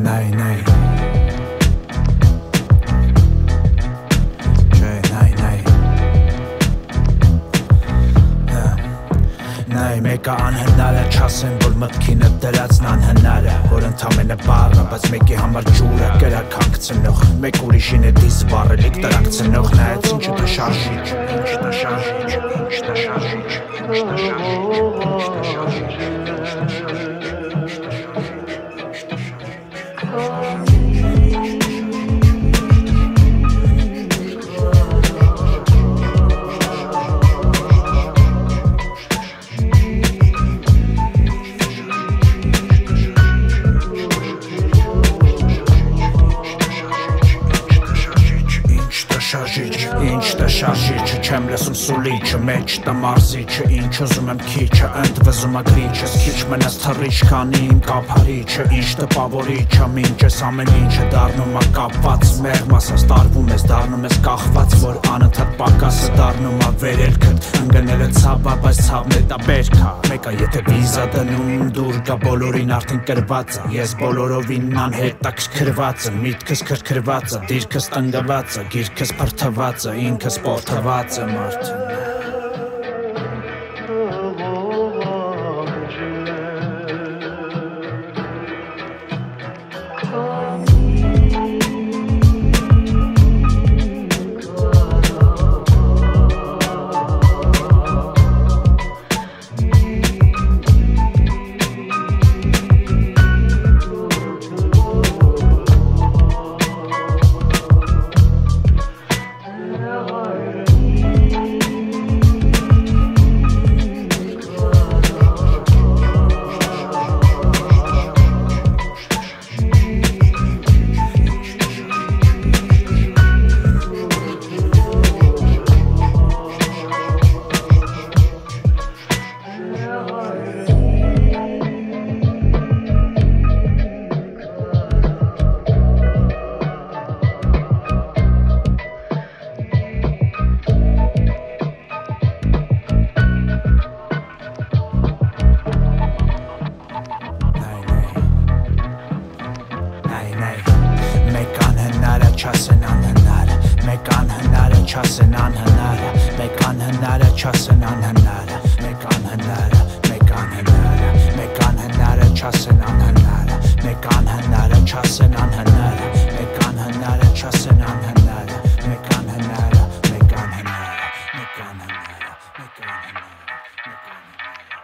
Nay Մեկը անհնար է չասեն, որ մտքինը դրածն անհնար է Որ ընդամենը բառը, բայց մեկի համար ջուրը կրակակցնող Մեկ ուրիշին է դիս վառելիք տրակցնող Նայեց ինչ դա շարժիչ, ինչ դա շարժիչ, ինչ դա շարժիչ, ինչ դա շարժիչ Ինչ դա շարժիչը, չեմ լսում սուլիչը, մեջ դա մարզիչը, ինչ ուզում եմ քիչը, ընդ վզում ագրիչս, քիչ մնաց թռիչ, քանի իմ կապարիչը, ինչ տպավորիչը, մինչ ես ամեն ինչը դառնում ա կապված, մեղմ ասած տարվում ես, դառնում ես կախված, որ անընդհատ պակասը դառնում ա վերելքդ, ընկները ցավ ա, բայց ցավն է դա բերքա, մեկա եթե վիզա դնում, դուր կա բոլորին արդեն կրված ա, ես բոլորովին անհետաքրքրված եմ, միտքս քրքրված ա, դիրքս տնգված ա, գիրքս փրթված ա, ինքս սպորտված եմ արդեն Չասեն անհնարը, մեկ անհնարը, չասեն անհնարը, մեկ անհնարը, չասեն անհնարը, մեկ անհնարը, մեկ անհնարը, մեկ անհնարը, չասեն անհնարը, մեկ անհնարը, չասեն անհնարը, մեկ անհնարը, չասեն անհնարը, մեկ անհնարը, մեկ անհնարը, մեկ անհնարը, մեկ անհնարը, մեկ անհնարը